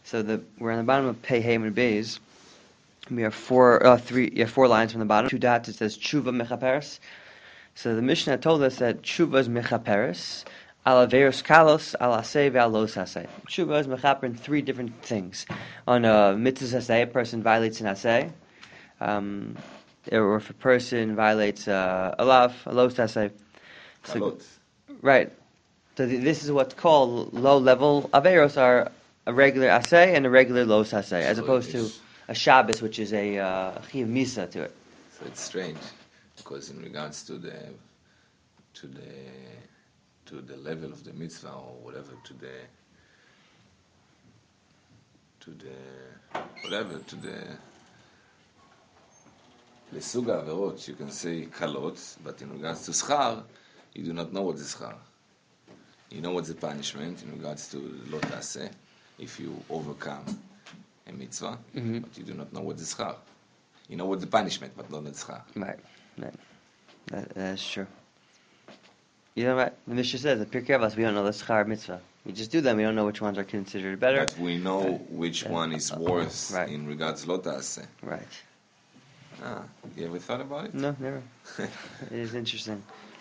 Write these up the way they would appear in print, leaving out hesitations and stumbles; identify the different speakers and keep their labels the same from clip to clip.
Speaker 1: So we're on the bottom of Pei Hey and Beis. We have four lines from the bottom. Two dots. It says Tshuva Mechaperes. So the Mishnah told us that Tshuva is Mechaperes, Ala Veros Kalos, Ala Aseh, Ve'al Lo Saseh. Tshuva is Mechaper in three different things. On a mitzvah Aseh, a person violates an Aseh. Or if a person violates a Lav, a Lo Saseh. So, right. So this is what's called low-level Averos are a regular Aseh and a regular Lo Saseh, as opposed to a Shabbos, which is a Chiv Misa to it.
Speaker 2: So it's strange, because in regards to the level of the mitzvah or whatever, to the suga averot, you can say kalot, but in regards to schar, you do not know what is schar. You know what's the punishment in regards to lo taseh, if you overcome a mitzvah, but you do not know what is schar. You know what's the punishment, but not the schar.
Speaker 1: Right. That's true. You know what? The Mishnah says, the Pirkei Avos, we don't know the schar mitzvah. We just do them, we don't know which ones are considered better.
Speaker 2: But we know which one is worse in regards to lo taseh.
Speaker 1: Right.
Speaker 2: You ever thought about it?
Speaker 1: No, never. It is interesting.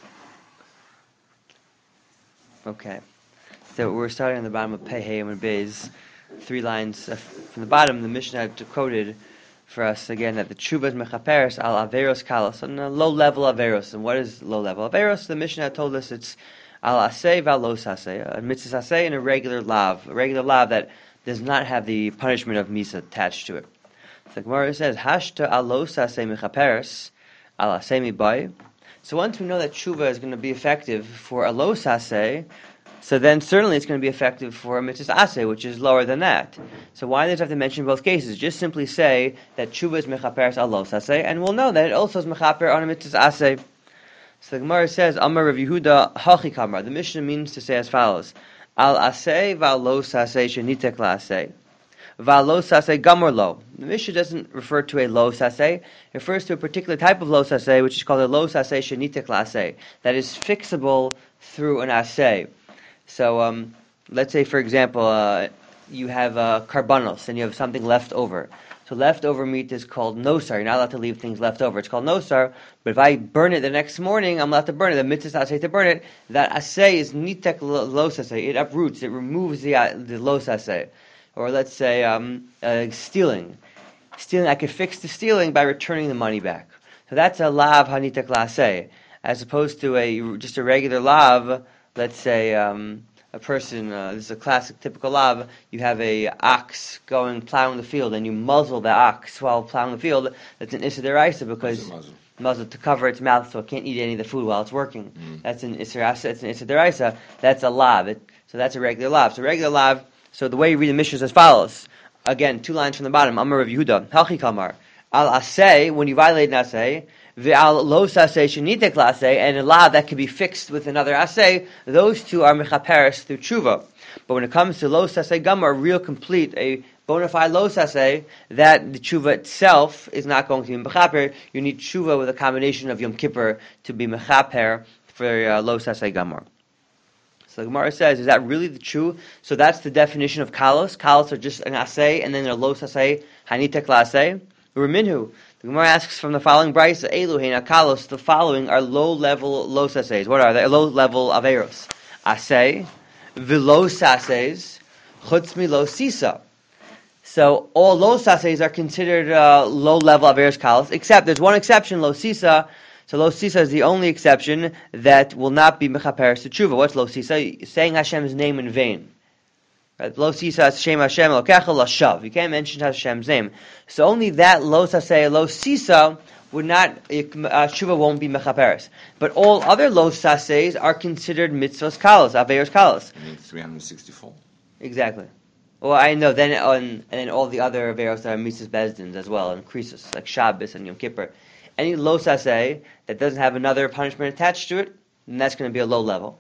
Speaker 1: Okay. So we're starting on the bottom of Pei Hey and Beis. 3 lines from the bottom. The Mishnah quoted for us again that the Tshuva is Mechaperes al Averos Kalos, on a low level Averos. And what is low level Averos? The Mishnah told us it's al Aseh val Lo Saseh, a mitzvah Aseh and a regular lav that does not have the punishment of Misa attached to it. So the Gemara says, Hashta al Lo Saseh Mechaperes al Aseh Mibai. So once we know that Tshuva is going to be effective for a Lo Saseh, so then certainly it's going to be effective for a mitzvah aseh, which is lower than that. So why does it have to mention both cases? Just simply say that Tshuva is mechaperes al Lo Saseh, and we'll know that it also is mechaper on a mitzvah aseh. So the Gemara says, Amar Rav Yehuda hachi kamar. The Mishnah means to say as follows: Al aseh val Lo Saseh shenitek la aseh, val Lo Saseh gamor lo. The Mishnah doesn't refer to a Lo Saseh; it refers to a particular type of Lo Saseh, which is called a Lo Saseh shenitek la aseh, that is fixable through an aseh. So let's say, for example, you have karbanos and you have something left over. So leftover meat is called nosar. You're not allowed to leave things left over. It's called nosar. But if I burn it the next morning, I'm allowed to burn it. The mitzvah aseh to burn it. That aseh is nitek lo saseh. It uproots. It removes the lo saseh. Or let's say stealing. Stealing. I could fix the stealing by returning the money back. So that's a lav hanitek la aseh, as opposed to just a regular lav. Let's say a person, this is a classic typical lav, you have a ox plowing the field, and you muzzle the ox while plowing the field. That's an issa deraisa, because muzzle to cover its mouth so it can't eat any of the food while it's working. That's an issa deraisa. That's a lav. So that's a regular lav. So regular lav, so the way you read the Mishnah is as follows. Again, 2 lines from the bottom. Amar Rav Yehuda, halchi kamar. Al aseh, when you violate an aseh, Ve'al Lo Saseh shenitek la aseh, and a lav that can be fixed with another aseh, those two are mechaperes through tshuva. But when it comes to Lo Saseh gamar, real complete, a bona fide Lo Saseh, that the tshuva itself is not going to be mechaper. You need tshuva with a combination of Yom Kippur to be mechaper for Lo Saseh gamar. So the Gemara says, is that really the true? So that's the definition of kalos. Kalos are just an aseh, and then a Lo Saseh hanitek la aseh. Minhu. The Gemara asks from the following brayso, Elu heina kalos. The following are low-level Lo Sasehs. What are they? Low-level averos. Aseh, v'lo sasehs, chutz mi lo sisa. So all Lo Sasehs are considered low-level averos kalos, except there's one exception, lo sisa. So lo sisa is the only exception that will not be mechaperes to tshuva. What's lo sisa? Saying Hashem's name in vain. Right? Lo sisa Shem Hashem Elokecha lashav. You can't mention Hashem's name. So only that lo saseh, lo sisa would not, tshuva won't be mechaperes. But all other lo sasehs are considered mitzvos kalos, averos kalos.
Speaker 2: I mean 364.
Speaker 1: Exactly. Well, I know. And then all the other averos are mitzvos bezdins as well, and krisos like Shabbos and Yom Kippur. Any lo saseh that doesn't have another punishment attached to it, then that's going to be a low level.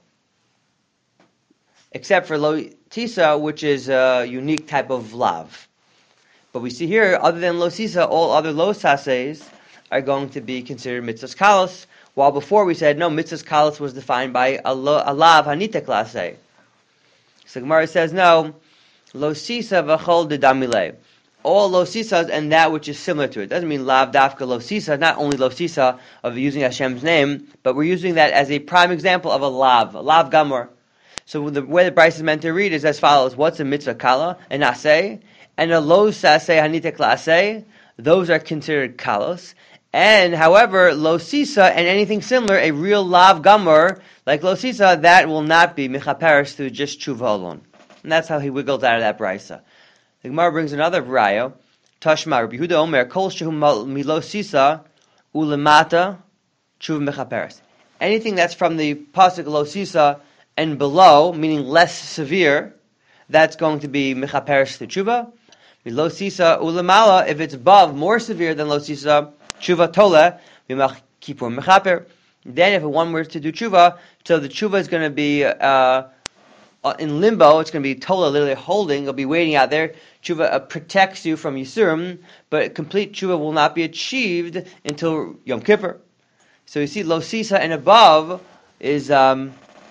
Speaker 1: Except for lo tisa, which is a unique type of lav. But we see here, other than lo tisa, all other lo sasehs are going to be considered mitzvahs kalos, while before we said, no, mitzvahs kalos was defined by a lav hanitek la aseh. So Gemara says, no, lo sisa v'chol dedamile. All lo sisas and that which is similar to it. Doesn't mean lav dafka lo sisa, not only lo sisa of using Hashem's name, but we're using that as a prime example of a lav gamor. So the way the Bryce is meant to read is as follows: what's a mitzvah kala, an aseh, and a lo saseh hanitek laaseh? Those are considered kalos. And however, lo sisa and anything similar, a real lav gamor like lo sisa, that will not be mechaperes through just tshuva alone. And that's how he wiggled out of that brisa. The Gemara brings another raya. Tashma Rabbi Yehuda Omer kol shehu milo sisa ulemata tshuva mechaperes. Anything that's from the pasuk lo sisa and below, meaning less severe, that's going to be mechaperes through tshuva. Lo sisa ulemala, if it's above, more severe than lo sisa, tshuva tola b'mach kipur mechaper. Then if one were to do tshuva, so the tshuva is going to be in limbo, it's going to be tola, literally holding, it'll be waiting out there. Tshuva protects you from Yisurim, but complete tshuva will not be achieved until Yom Kippur. So you see, lo sisa and above is lo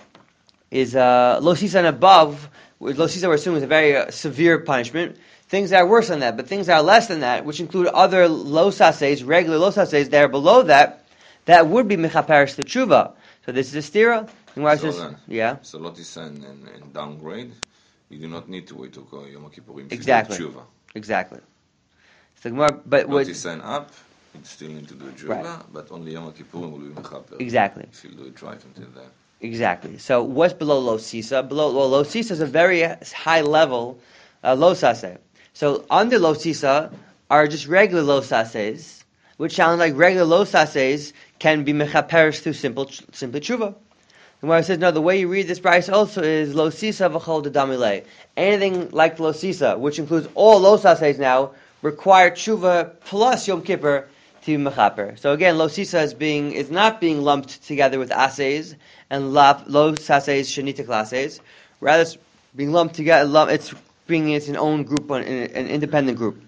Speaker 1: sisa and above. Lo sisa we're assuming is a very severe punishment. Things that are worse than that, but things that are less than that, which include other lo sases, regular lo sases, that are below that, that would be mechaperes to tshuva. So this is a stira. Yeah.
Speaker 2: So lo tisa and downgrade, you do not need to wait to go Yom Kippurim.
Speaker 1: Exactly.
Speaker 2: Tshuva.
Speaker 1: Exactly. So but
Speaker 2: lo tisa and up, you still need to do tshuva,
Speaker 1: right.
Speaker 2: But only Yom Kippurim will be mechaper.
Speaker 1: Exactly.
Speaker 2: If you do it right until then.
Speaker 1: Exactly. So what's below lo sisa? Lo sisa is a very high level lo saseh. So under lo sisa are just regular lo sases, which sound like regular lo sases can be mechaperes through simply tshuva. And where it says, no, the way you read this brayso also is lo sisa v'chol dedamile. Anything like lo sisa, which includes all lo sases now, require tshuva plus Yom Kippur to be mechaper. So again, lo sisa is not being lumped together with ases and lo sases shenitik lases. Rather, it's being lumped together. It's bringing its own group, an independent group.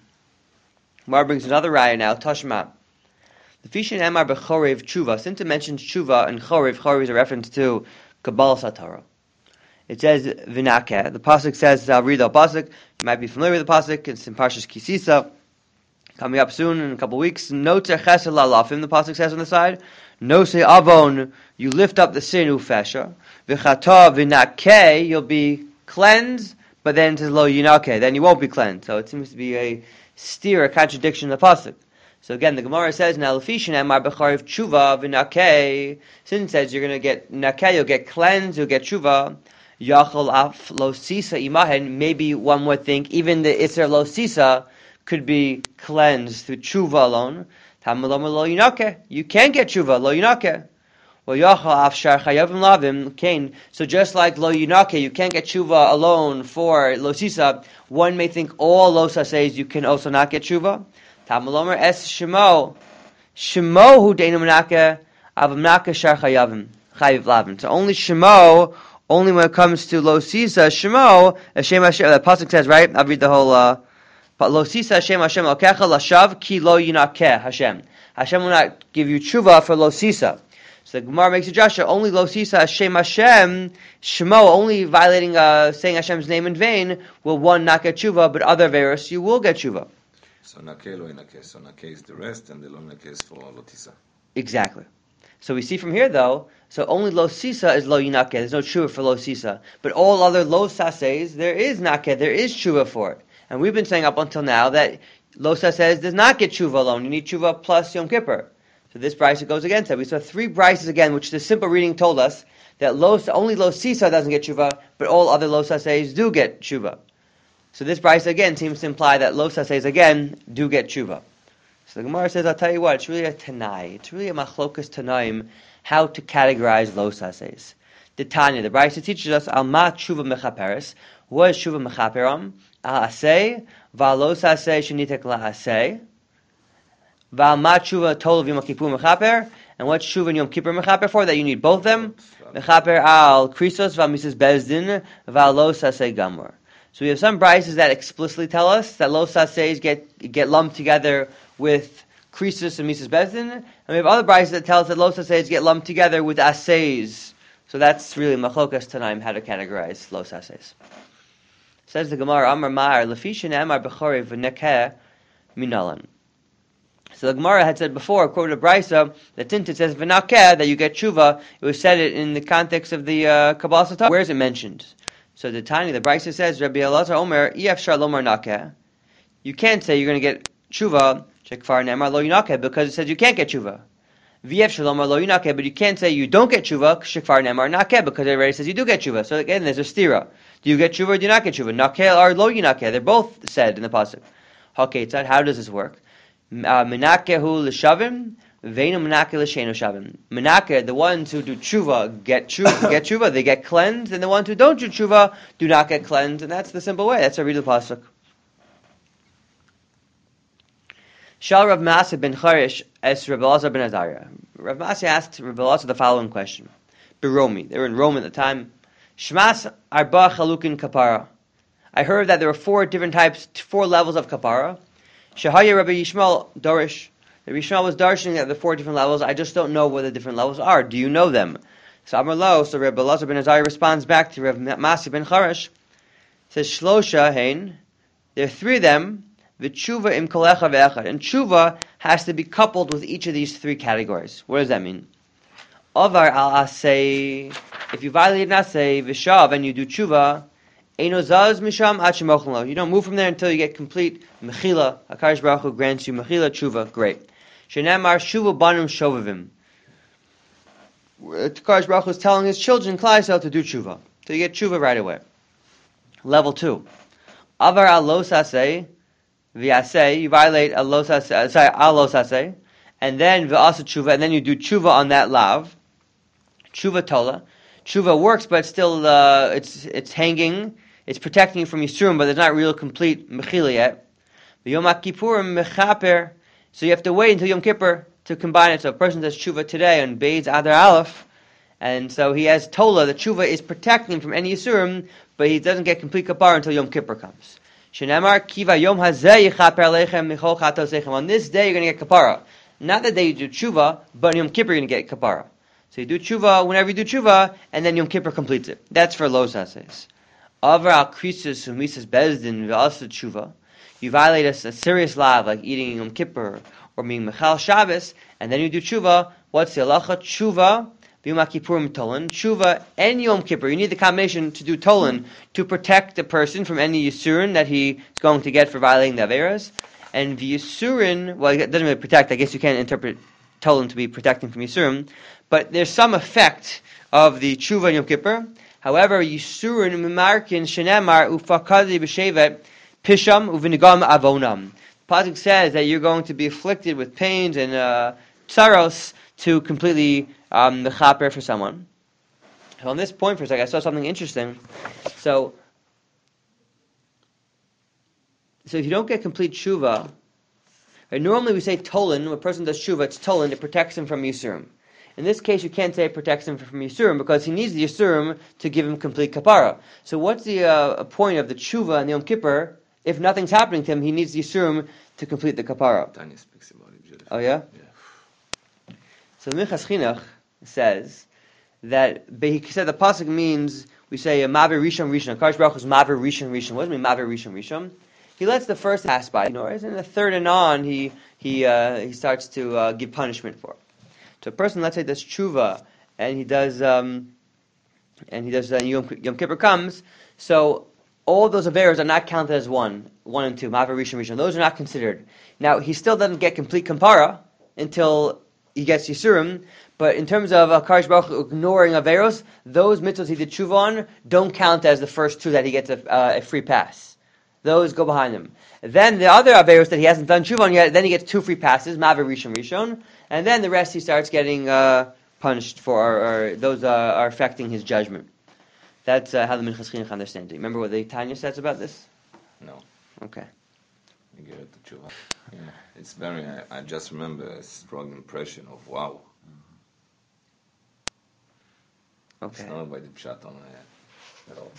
Speaker 1: Mar brings another raya now. Tashma. The Fishin Emar b'chorev tshuva. Since it mentions tshuva and chorev is a reference to Kabbalah Satorah. It says vinake. The pasuk says, I'll read the pasuk. You might be familiar with the pasuk. It's in Parshas Kisisa. Coming up soon in a couple of weeks. No tzechesed lalafim. The pasuk says on the side. No se avon. You lift up the sin ufesha. V'chata vinake. You'll be cleansed. But then it says lo yinake. Then you won't be cleansed. So it seems to be a contradiction in the pasuk. So again, the Gemara says, "Now l'fishin emar b'chariv tshuva v'nakei." Since it says you're going to get nakei, you'll get cleansed, you'll get tshuva. Yachol af lo sisa imahen. Maybe one would think even the iser lo sisa could be cleansed through tshuva alone. Tamalom lo yinake. You can get tshuva lo yinake. Well, yachol af shar chayavim lavim kain. So just like lo yinake, you can't get tshuva alone for lo sisa. One may think all lo says you can also not get tshuva. Tamalomer es shemo hu deinu menake avamnake shar chayav lavin. So only shemo, only when it comes to lo sisa shemo Hashem Hashem. The pasuk says, right? I'll read the whole. Lo sisa Hashem Hashem lokecha lashav ki lo yinake Hashem. Hashem will not give you tshuva for lo sisa. So the Gemara makes a jasha. Only lo sisa Hashem Hashem shemo. Only violating saying Hashem's name in vain will one not get tshuva, but other veros you will get tshuva.
Speaker 2: So nakeh lo inakeh. So nakeh is the rest, and the lo nakeh is for lo tisa.
Speaker 1: Exactly. So we see from here, though, so only lo sisa is lo yinakeh. There's no tshuva for lo sisa. But all other lo sases, there is nakeh, there is tshuva for it. And we've been saying up until now that lo sases does not get tshuva alone. You need tshuva plus Yom Kippur. So this brisa goes against that. We saw three brises again, which the simple reading told us that only lo sisa doesn't get tshuva, but all other lo sases do get tshuva. So this brisa again seems to imply that lo sases again do get tshuva. So the Gemara says, I'll tell you what, it's really a tanai. It's really a machlokas tanaim, how to categorize lo sases. The Tanya, the brisa teaches us, al ma tshuva mechaperes. What is tshuva mechaperam? Al aseh, va lo saseh shenitek la aseh. Va ma tshuva tol of Yom Kippur mechaper. And what's tshuva and Yom Kippur mechaper for? That you need both of them. Mechaper al krisos va Mrs. Bezdin va lo saseh gamor. So we have some brises that explicitly tell us that lo sases get lumped together with krisus and Mrs. Bezdin, and we have other brises that tell us that lo sases get lumped together with ases. So that's really machlokas tanaim how to categorize lo sases. Says the Gemara, Amar Ma'ar, Lefishin Amar Bechore V'nekeh Minalan. So the Gemara had said before, quoted a Brisa, that since it says V'nakeh, that you get tshuva, it was said it in the context of the Kabbalah Satah. Where is it mentioned? So the Brisa says, Rabbi Elazar Omer, Iyaf Lomar Nakeh. You can't say you're going to get tshuva, Shekfar Nemar Lo Yinakeh, because it says you can't get tshuva. V'yef Lomar Lo Yinakeh, but you can't say you don't get tshuva, Shekfar Nemar Nakeh, because it already says you do get tshuva. So again, there's a stira. Do you get tshuva or do you not get tshuva? Nakeh or Lo Yinakeh. They're both said in the pasuk. Haketzad, how does this work? Menakehu l'shavim, veinu menake l'sheinu shavim. Menake, the ones who do tshuva get tshuva, they get cleansed, and the ones who don't do tshuva do not get cleansed, and that's the simple way. That's how I read the pasuk. Shal Rav Masya ben Charish es Rav Elazar ben Azariah. Rav Masya asked Rav Elazar the following question. Beromi, they were in Rome at the time. Shmas arba chalukin kapara. I heard that there were 4 different types, 4 levels of kapara. Shahaya Rabbi Yishmael Dorish. Rabbi Yishmael was darshing at the 4 different levels. I just don't know what the different levels are. Do you know them? So Amar Lo, so Rabbi Elazar ben Azariah responds back to Rav Masya ben Charish. Says Shlosha hein. There are 3 of them. V'tshuva im kolecha ve'echad. And tshuva has to be coupled with each of these 3 categories. What does that mean? Avar al asay. If you violate an asay v'shav and you do tshuva, Eino zaz misham ad shemochin lo. You don't move from there until you get complete mechila. HaKadosh Baruch Hu grants you mechila tshuva. Great. Shenemar shuva banum shovavim. HaKadosh Baruch Hu is telling his children, Klal Yisrael, to do tshuva. So you get tshuva right away. Level 2. Avar al lo saseh v'yaseh. You violate al lo saseh. And then v'asa tshuva. And then you do tshuva on that lav. Tshuva tola. Tshuva works, but still it's hanging. It's protecting you from Yisurim, but there's not real complete mechila yet. Yom Kippurim mechaper. So you have to wait until Yom Kippur to combine it. So a person does tshuva today on Beis Adar Aleph, and so he has tola. The tshuva is protecting him from any Yisurim, but he doesn't get complete kapara until Yom Kippur comes. Shenemar kiva Yom Hazeh yichaper lechem michol chatos lechem. On this day you're going to get kapara. Not the day you do tshuva, but on Yom Kippur you're going to get kapara. So you do tshuva whenever you do tshuva, and then Yom Kippur completes it. That's for los hases. Avar al krisus umisas bezdin v'alsa tshuva. You violate a serious law like eating Yom Kippur or being mechal Shabbos, and then you do tshuva. What's the halacha? Tshuva v'yom kippurim tolan. Tshuva and Yom Kippur. You need the combination to do tolan to protect the person from any yisurin that he is going to get for violating the averas. And the yisurin, well, it doesn't really protect. I guess you can't interpret tolan to be protecting from yisurim. But there's some effect of the tshuva and Yom Kippur. However, Yisurin Mimarkin Shenemar Ufakadi B'Shevet Pisham Uvinigam Avonam. The pasuk says that you're going to be afflicted with pains and tsaros to completely mechaper for someone. So on this point, for a second, I saw something interesting. So if you don't get complete tshuva, right, normally we say tolan. When a person does tshuva, it's tolan. It protects him from Yisurim. In this case, you can't say it protects him from Yisurim because he needs the Yisurim to give him complete kapara. So what's the point of the tshuva and the Yom Kippur? If nothing's happening to him, he needs the Yisurim to complete the kapara.
Speaker 2: Tanya speaks about it beautifully.
Speaker 1: Oh, yeah?
Speaker 2: Yeah.
Speaker 1: So the Minchas Chinuch says that, he said the pasuk means, we say, Ma'aver Rishon Rishon. HaKadosh Baruch Hu is Ma'aver Rishon Rishon. What does it mean, Ma'aver Rishon Rishon? He lets the first pass by, and the third and on, he starts to give punishment for it. So a person, let's say, does tshuva, and he does Yom Kippur comes, so all those averas are not counted as 1 and 2, Ma'aver Rishon Rishon. Those are not considered. Now, he still doesn't get complete kapara until he gets Yisurim, but in terms of HaKadosh Baruch Hu ignoring averos, those mitzvahs he did tshuva on don't count as the first 2 that he gets a free pass. Those go behind him. Then the other averos that he hasn't done tshuva on yet, then he gets 2 free passes, Ma'aver Rishon Rishon, and then the rest he starts getting punished for, or those are affecting his judgment. That's how the Minchas Chinuch understands it. Remember what the Tanya says about this?
Speaker 2: No.
Speaker 1: Okay.
Speaker 2: You get it to tshuva. Yeah. It's very, I just remember a strong impression of wow.
Speaker 1: Okay.
Speaker 2: It's not by the pshat on at all.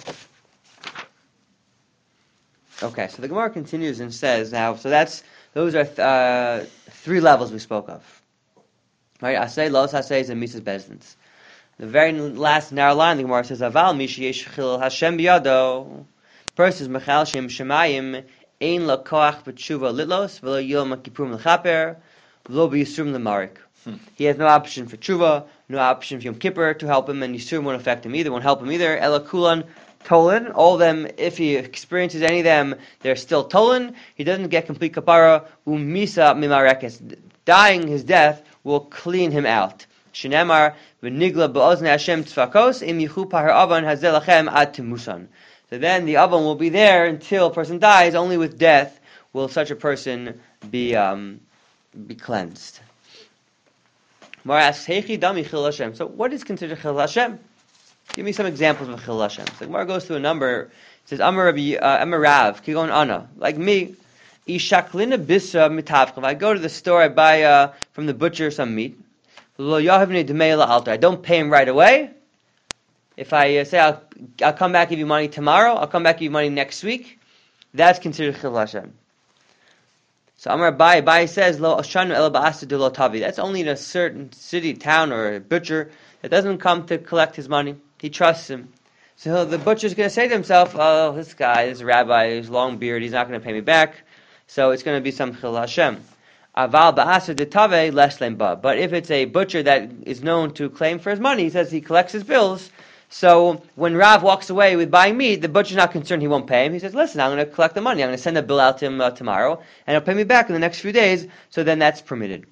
Speaker 1: Okay, so the Gemara continues and says now, so those are 3 levels we spoke of. Right, asay, los asays, and misas bezdins. The very last narrow line, the Gemara says, Aval mishi yesh chil Hashem biyado. a person is mechal shem shemayim, ein la koach b'tshuva litlos, v'lo yom kippurim l'chaper, v'lo b'yisurim l'marik. He has no option for tshuva, no option for Yom Kippur to help him, and Yisurim won't affect him either, won't help him either. Ela kulan tolan, all of them, if he experiences any of them, they're still tolan. He doesn't get complete kapara. Umisa mimarekes, dying his death will clean him out. Shenemar v'nigla ba'ozne Hashem tzvakos im yichu pahar avan hazel lachem ad timusan. So then the avan will be there until a person dies. Only with death will such a person be cleansed. Mar asks, Heichi dami chil Hashem. So what is considered chil Hashem? Give me some examples of chil Hashem. So Mar goes through a number. It says, Amar Rav, Kigon Ana, like me, Ishaklina Bisra mitavchav. I go to the store, I buy from the butcher some meat. Lo yahavne d'meila altar. I don't pay him right away. If I say I'll come back give you money tomorrow, I'll come back give you money next week, that's considered chil Hashem. So Amar Abai says, Lo ashanu ela ba'asa de lo tavi. That's only in a certain city, town, or a butcher that doesn't come to collect his money. He trusts him. So the butcher's going to say to himself, oh, this guy, this rabbi, his long beard, he's not going to pay me back. So it's going to be some chil Hashem. Aval ba'asa de tave les lemba. But if it's a butcher that is known to claim for his money, he says he collects his bills. So when Rav walks away with buying meat, the butcher's not concerned he won't pay him. He says, listen, I'm going to collect the money. I'm going to send a bill out to him tomorrow, and he'll pay me back in the next few days. So then that's permitted.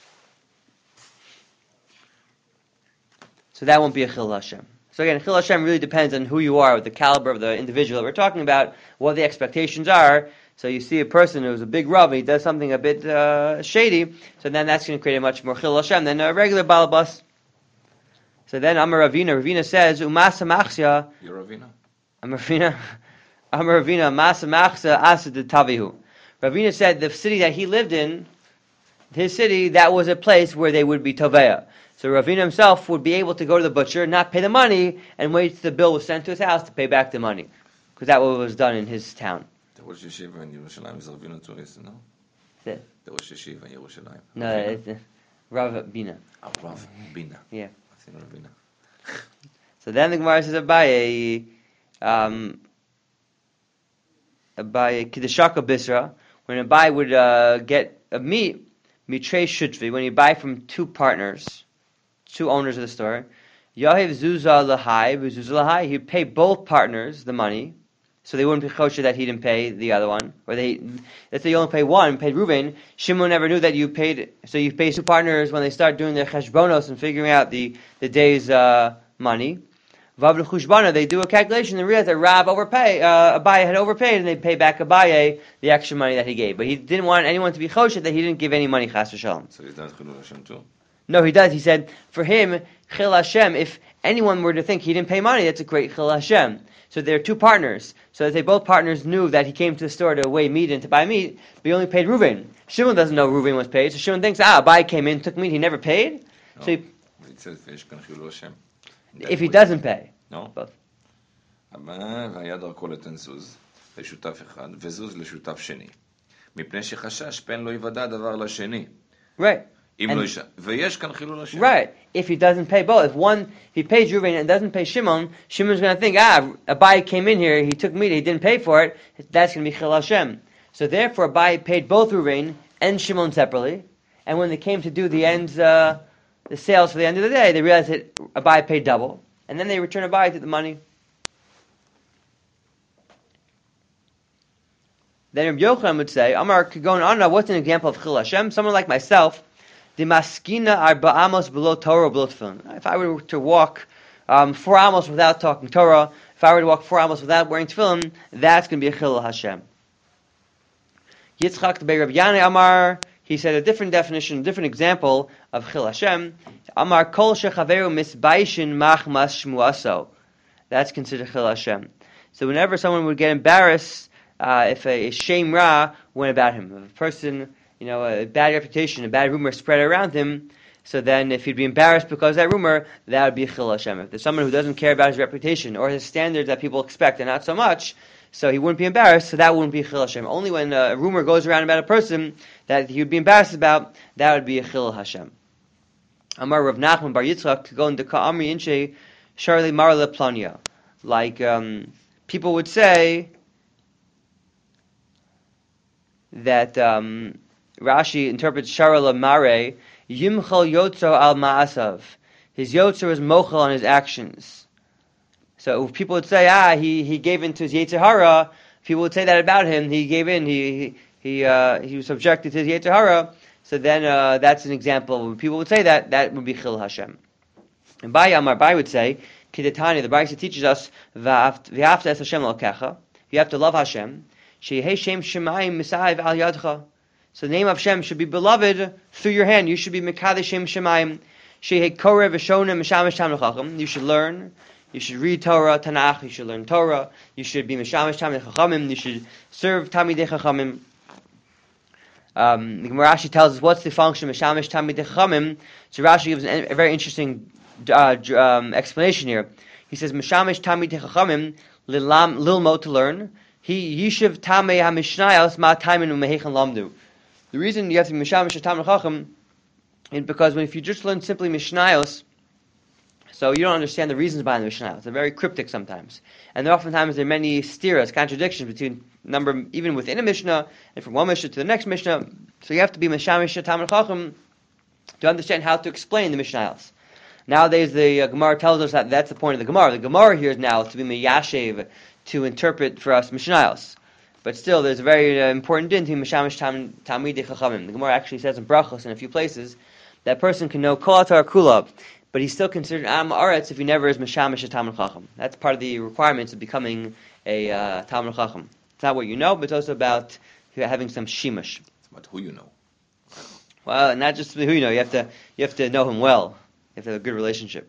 Speaker 1: So that won't be a chil Hashem. So again, chil Hashem really depends on who you are, the caliber of the individual that we're talking about, what the expectations are. So you see a person who's a big Rav, and he does something a bit shady, so then that's going to create a much more chil Hashem than a regular balabas. So then Amar Ravina says, Umasa machsia.
Speaker 2: You're Ravina?
Speaker 1: Amar Ravina, Masa machsia asad tavihu. Ravina said the city that he lived in, his city, that was a place where they would be toveya. So Ravina himself would be able to go to the butcher, not pay the money, and wait till the bill was sent to his house to pay back the money. Because that was done in his town.
Speaker 2: The Rosh Yeshiva in Yerushalayim is Ravina Turis, no?
Speaker 1: The
Speaker 2: Rosh Yeshiva in Yerushalayim.
Speaker 1: No, it's Rav Bina.
Speaker 2: Rav Bina.
Speaker 1: Yeah.
Speaker 2: Ravina.
Speaker 1: So then the Gemara says Abaye Kiddeshaka Bisra, when Abaye would get a meat, Mitrei Shutvi, when you buy from two partners, two owners of the store, Yahiv Zuzah Lahai, Zuzah Lahai, he'd pay both partners the money, so they wouldn't be kosher that he didn't pay the other one. Or let's say you only pay one, paid Reuven. Shimon never knew that you paid, so you pay two partners when they start doing their cheshbonos and figuring out the day's money. Vav l'chushbana, they do a calculation and realize that Rav Abaye had overpaid, and they pay back Abaye the extra money that he gave. But he didn't want anyone to be kosher that he didn't give any money, chas v'shalom.
Speaker 2: So he's done chilul Hashem too?
Speaker 1: No, he does. He said, for him, chil Hashem, if anyone were to think he didn't pay money, that's a great chil Hashem. So there are two partners. So they both partners knew that he came to the store to weigh meat and to buy meat, but he only paid Reuven. Shimon doesn't know Reuven was paid, so Shimon thinks, Abai came in, took meat, he never paid.
Speaker 2: No.
Speaker 1: So
Speaker 2: It says, ויש כאן חילול השם.
Speaker 1: if he doesn't pay.
Speaker 2: No.
Speaker 1: Both.
Speaker 2: והיה דרכו לתן זוז לשותף אחד, וזוז לשותף שני. מפני שחשש פן לא יוודע דבר לשני.
Speaker 1: Right.
Speaker 2: אם לא ישע. ויש כאן חילול השם.
Speaker 1: Right. If he doesn't pay both. If he pays Reuven and doesn't pay Shimon, Shimon's going to think, Abai came in here, he took meat, he didn't pay for it, that's going to be chil Hashem. So therefore, Abai paid both Reuven and Shimon separately, and when they came to do the ends, the sales for the end of the day, they realized that Abai paid double, and then they return Abai to the money. Then Rabbi Yochanan would say, Amar Kagon Anna, what's an example of chil Hashem? Someone like myself, the maskina arba amos below Torah below tefillin. If I were to walk 4 amos without talking Torah, if I were to walk 4 amos without wearing tefillin, that's going to be a chil Hashem. Yitzchak the Rabbi Yanai Amar, he said a different definition, a different example of chil Hashem. Amar kol shechaveru misbaishin machmas shmuaso. That's considered chil Hashem. So whenever someone would get embarrassed, if a shame ra went about him, if a person, a bad reputation, a bad rumor spread around him, so then if he'd be embarrassed because of that rumor, that would be chil Hashem. If there's someone who doesn't care about his reputation or his standards that people expect and not so much, so he wouldn't be embarrassed, so that wouldn't be chil Hashem. Only when a rumor goes around about a person that he would be embarrassed about, that would be a chil Hashem. Amar Rav Nachman Bar Yitzchak go into Ka'amri Inche Sharli Marla Planya. Like people would say, that Rashi interprets Shara Lamare, Yimchal Yotzo al Ma'asav. His Yotzer was mochel on his actions. So if people would say, he gave in to his Yetzer Hara, people would say that about him, he gave in, he was subjected to his Yetzer Hara, so then that's an example. When people would say that would be Chil Hashem. And Bai would say, Kidatani, the Brisa teaches us, V'afta es Hashem l'kecha, you have to love Hashem, She'yehei Shem Shemayim Misaiv al Yadcha. So the name of Hashem should be beloved through your hand. You should be Mekadesh Shem Shemayim. She'yehei Koreh v'shonem Mishamish Tam l'chacham. You should learn. You should read Torah, Tanakh. You should learn Torah. You should be Mishamish Tam l'chachamim. You should serve Talmidei Chachamim. The Gemara Rashi tells us what's the function of Mishamish Talmidei Chachamim. So Rashi gives a very interesting explanation here. He says Mishamish Talmidei Chachamim lilmo, to learn. He yishiv tamei hamishnayos ma taimin umehechan lamdu. The reason you have to be mishamish Talmidei Chacham is because if you just learn simply mishnayos, so you don't understand the reasons behind the mishnayos. They're very cryptic sometimes, and oftentimes there are many stiras, contradictions between number, even within a mishnah, and from one mishnah to the next mishnah. So you have to be mishamish Talmidei Chacham to understand how to explain the mishnayos. Nowadays, the Gemara tells us that that's the point of the Gemara. The Gemara here is now to be miyashev, to interpret for us mishnayos. But still, there's a very important din to be mishamish Talmidei Chachamim. The Gemara actually says in Brachos in a few places that person can know kol atar kula, but he's still considered am aretz if he never is mishamish Talmidei Chacham. That's part of the requirements of becoming a Talmidei Chacham. It's not what you know, but it's also about having some shimush.
Speaker 2: It's about who you know.
Speaker 1: Well, not just who you know. You have to know him well. You have to have a good relationship.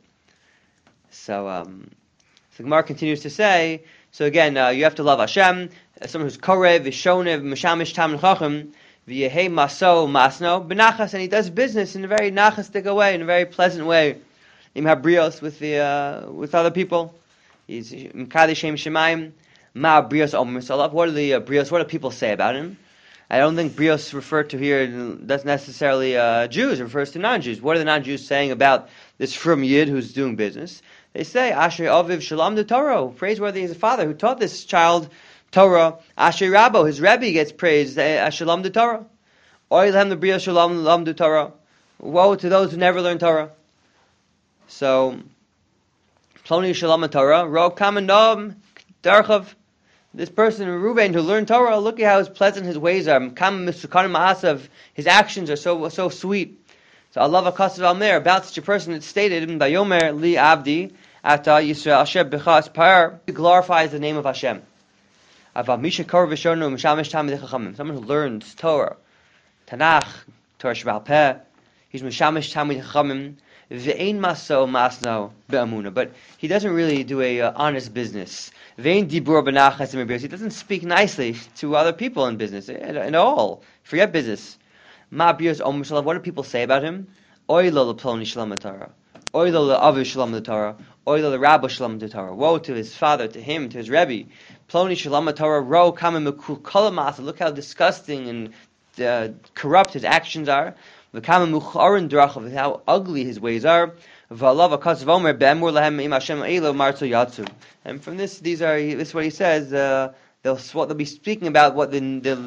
Speaker 1: So the Gemara continues to say. So again, you have to love Hashem. Someone who's korev, vishonev, mishamish Talmidei Chacham, v'yehei maso masno benachas, and he does business in a very nachastic way, in a very pleasant way. Im habrios with other people. He's mekadesh Shem Shemayim. Ma brios omer salav. What are the brios? What do people say about him? I don't think brios referred to here doesn't necessarily Jews. It refers to non-Jews. What are the non-Jews saying about this frum yid who's doing business? They say, Asher Aviv Shalom the Torah. Praiseworthy is the father who taught this child Torah. Asher Rabbo, his Rebbe gets praised. Shalom the Torah. Oilhem the Bria Shalom the Torah. Woe to those who never learn Torah. So, Ploni Shalom the Torah. Ro Kamandom Darchav. This person, Reuben, who learned Torah, look at how pleasant his ways are. Kam Misukan Ma'asav. His actions are so sweet. So Allah v'kasav al-mer, about such a person, it's stated, Bayomer li avdi, ata Yisrael asher b'chas par, he glorifies the name of Hashem. Ava misha kor v'shonu m'shamish Talmidei Chachamim, someone who learns Torah, Tanakh, Torah Sheba'al Peh, he's m'shamish Talmidei Chachamim, v'ein maso masno be'amuna, but he doesn't really do a honest business. V'ein dibur b'nachas imibir, he doesn't speak nicely to other people in business, at all. Forget business. What do people say about him? Oilo leploni shalom Torah. Oilo le'aviv shalom Torah. Oilo le'rabbo shalom Torah. Woe to his father, to him, to his Rebbe. Ploni shalom Torah. Ro kama mekul kolamasa. Look how disgusting and corrupt his actions are. V'kama mucharon drachav. How ugly his ways are. V'alav akasav omer be'emur lahem im Hashem eilo martzu yatzu. And from this is what he says. They'll be speaking about what the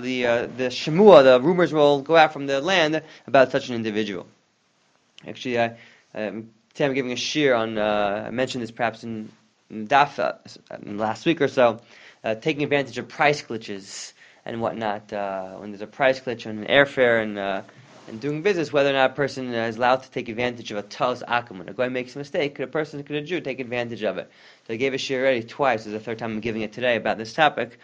Speaker 1: shemua, the rumors will go out from the land about such an individual. Actually, today I'm giving a shir on. I mentioned this perhaps in Daf last week or so, taking advantage of price glitches and whatnot. When there's a price glitch on an airfare and doing business, whether or not a person is allowed to take advantage of a tos akum. When a guy makes a mistake, could a Jew take advantage of it? So I gave a shir already twice. This is the third time I'm giving it today about this topic.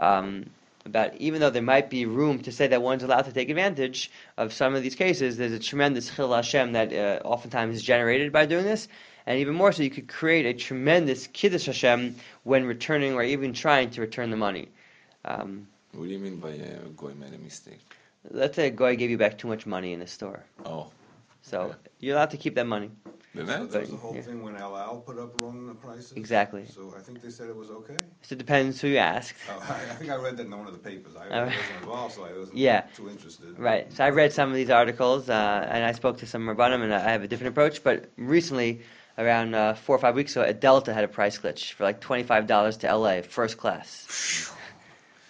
Speaker 1: About even though there might be room to say that one's allowed to take advantage of some of these cases, there's a tremendous chil Hashem that oftentimes is generated by doing this. And even more so, you could create a tremendous kiddush Hashem when returning or even trying to return the money.
Speaker 2: What do you mean by a goy made a mistake?
Speaker 1: Let's say a guy gave you back too much money in the store.
Speaker 2: Oh.
Speaker 1: So you're allowed to keep that money.
Speaker 3: So that was the whole thing when El Al put up wrong prices?
Speaker 1: Exactly.
Speaker 3: So I think they said it was okay?
Speaker 1: So it depends who you ask.
Speaker 3: Oh, I think I read that in one of the papers. I wasn't involved, so I wasn't too interested.
Speaker 1: Right. So I read some of these articles, and I spoke to some Rabbanim, and I have a different approach. But recently, around 4 or 5 weeks ago, a Delta had a price glitch for like $25 to LA, first class.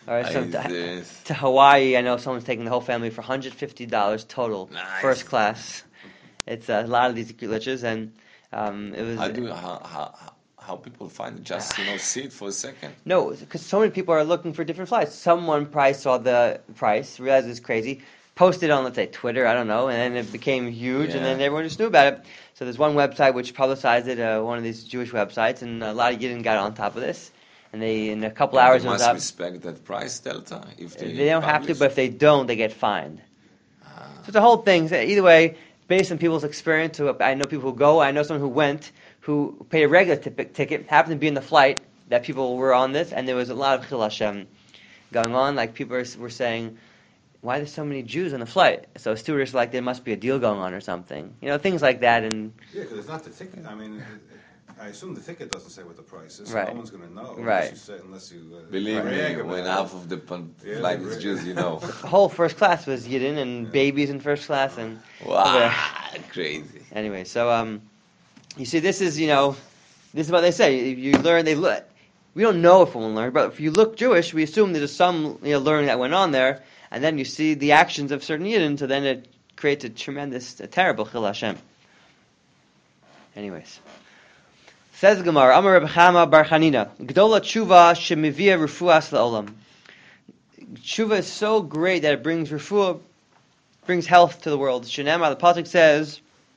Speaker 1: Or to Hawaii, I know someone's taking the whole family for $150 total,
Speaker 2: nice.
Speaker 1: First class. It's a lot of these glitches, and it was.
Speaker 2: How people find it? Just see it for a second.
Speaker 1: No, because so many people are looking for different flights. Someone probably saw the price, realized it's crazy, posted on, let's say, Twitter, I don't know, and then it became huge, and then everyone just knew about it. So there's one website which publicized it, one of these Jewish websites, and a lot of Yidden got on top of this. And they, in a couple hours,
Speaker 2: they
Speaker 1: it was
Speaker 2: must
Speaker 1: up.
Speaker 2: respect that price delta. If
Speaker 1: they don't have to, but if they don't, they get fined. So it's a whole thing. So either way, based on people's experience, I know people who go. I know someone who went, who paid a regular ticket, happened to be in the flight that people were on this, and there was a lot of Chil Hashem going on. Like people were saying, why are there so many Jews on the flight? So stewardess like there must be a deal going on or something. Things like that. And
Speaker 3: yeah, because it's not the ticket. I mean, I assume the ticket doesn't say what the price is, so
Speaker 1: right.
Speaker 3: no one's going to know.
Speaker 1: Right.
Speaker 3: Unless you
Speaker 2: believe me, when half of the flight is Jews,
Speaker 1: The whole first class was Yidden and babies in first class. And
Speaker 2: wow, crazy.
Speaker 1: Anyway, so you see, this is what they say. You learn, they look. We don't know if we'll learn, but if you look Jewish, we assume there's some learning that went on there, and then you see the actions of certain Yidden, so then it creates a terrible Chil Hashem. Anyways. Says the Gemara, Amar Reb Chama bar Chanina, Gdola tshuva shemivia refuas la'olam. Tshuva is so great that it brings refuah, brings health to the world. Shenamar, the pasuk says,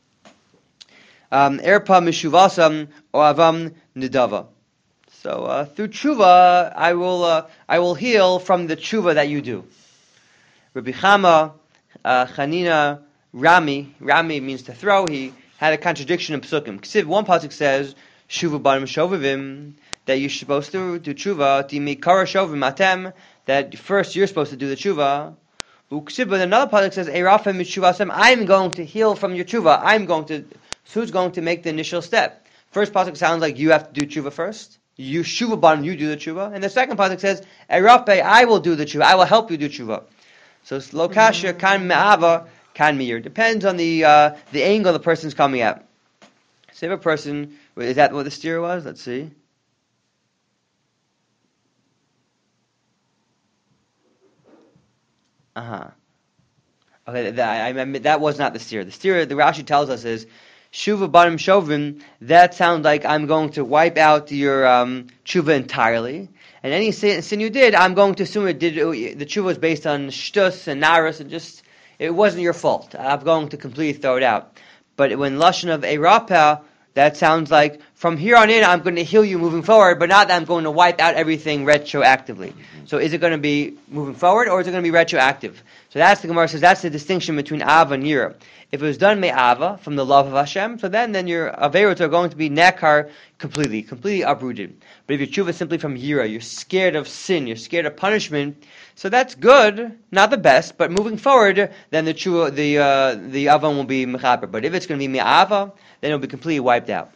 Speaker 1: Erpa mishuvasam oavam nidava. So through tshuva, I will heal from the tshuva that you do. Rabbi Chama, Chanina, Rami means to throw. He had a contradiction in Pesukim. Ksiv, one pasuk says, Shuva banim shovavim, that you're supposed to do tshuva. Dimikara shovim atem, that first you're supposed to do the tshuva. Uksiv, but another pasuk says, Eirafem mishuvasem, I'm going to heal from your tshuva. So who's going to make the initial step? First pasuk sounds like you have to do tshuva first. You shuva banim, you do the tshuva. And the second pasuk says, Eirafe, I will do the tshuva. I will help you do tshuva. So lokasha kan me'ava kan meir. Depends on the angle the person's coming at. Say if a person, is that what the steer was? Let's see. Okay, that was not the steer. The steer, the Rashi tells us, is Shuva banim shovim. That sounds like I'm going to wipe out your tshuva entirely. And any sin you did, I'm going to assume the tshuva was based on shtus and naras, and just, it wasn't your fault. I'm going to completely throw it out. But when lashon of Eirapah, that sounds like from here on in, I'm going to heal you moving forward, but not that I'm going to wipe out everything retroactively. So is it going to be moving forward, or is it going to be retroactive? So that's the Gemara says that's the distinction between Ava and Yira. If it was done me'ava, from the love of Hashem, so then your Aveirot are going to be nekar completely uprooted. But if your tshuva is simply from Yira, you're scared of sin, you're scared of punishment, so that's good, not the best, but moving forward, then the tshuva, the Ava will be mechaper. But if it's going to be me'ava, then it'll be completely wiped out.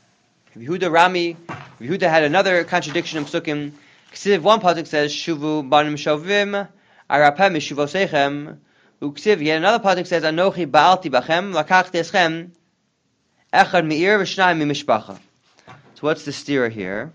Speaker 1: Yehuda had another contradiction in Pesukim. Ksiv, one pasuk says, Shuvu banim shovim, arapem mishuvosechem. Uksiv, yet another pasuk says, Anochi ba'alti bachem, lakachti eschem, echad me'ir v'shnayim mimishpacha. So what's the steer here?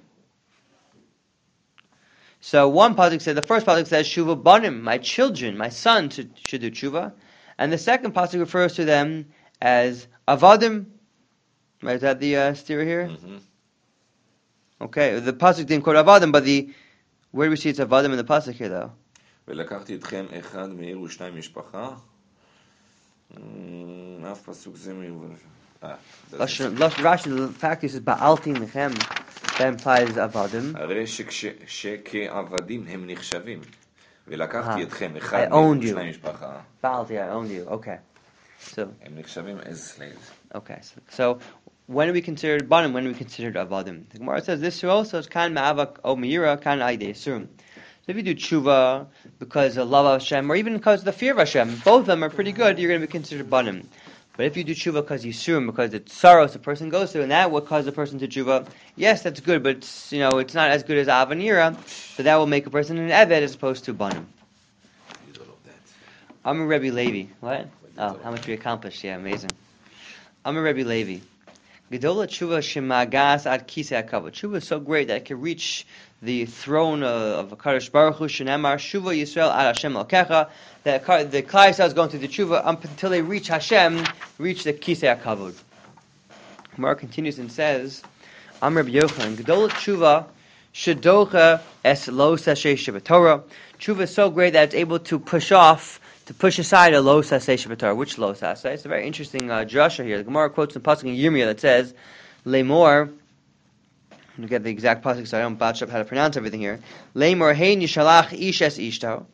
Speaker 1: So one pasuk says, the first pasuk says, Shuvu banim, my children, my sons should do tshuva. And the second pasuk refers to them as avadim. Right, is that the steer here?
Speaker 2: Mm-hmm.
Speaker 1: Okay, the pasuk didn't quote avadim, but where do we see it's avadim in the pasuk here, though?
Speaker 2: ולקחתי אתכם אחד מעיר ושניים משפחה. אף פסוק זה
Speaker 1: Rashi, the fact is ba'alti nechem, that implies avadim.
Speaker 2: הרי שכעבדים הם נחשבים. ולקחתי אתכם אחד
Speaker 1: I owned
Speaker 2: מעיר
Speaker 1: you.
Speaker 2: ושניים משפחה.
Speaker 1: Ba'alti, I owned you. Okay. So.
Speaker 2: הם נחשבים as slaves.
Speaker 1: Okay. So when are we considered banim? When are we considered avadim? The Gemara says this also is kan ma'avak o meira kan aidei surim. So if you do tshuva because of love of Hashem, or even because of the fear of Hashem, both of them are pretty good, you're going to be considered banim. But if you do tshuva because yisurim, because it's sorrows the person goes through, and that will cause the person to tshuva, yes, that's good, but it's not as good as av and yira, so that will make a person an eved as opposed to banim.
Speaker 2: You don't know that.
Speaker 1: I'm a Rebbe Levi. What? Oh, how much we accomplished. Yeah, amazing. I'm a Rebbe Levi. Gedola tshuva shemagas ad kisei hakavod. Tshuva is so great that it can reach the throne of HaKadosh Baruch Hu. Shenemar Shuva Yisrael ad Hashem Elokecha. That the Klal Yisrael is going through the tshuva until they reach Hashem, reach the kisei hakavod. Gemara continues and says, Amr Rabbi Yochanan, Gedola tshuva shedocha es lo saseh shebetorah. Tshuva is so great that it's able to push aside a lo saseh shebetorah. Which lo saseh? It's a very interesting drasha here. The Gemara quotes the pasuk in Yirmiyah that says, Lemor, you get the exact pasuk so I don't botch up how to pronounce everything here. Lemor hein yishalach ish es ishto.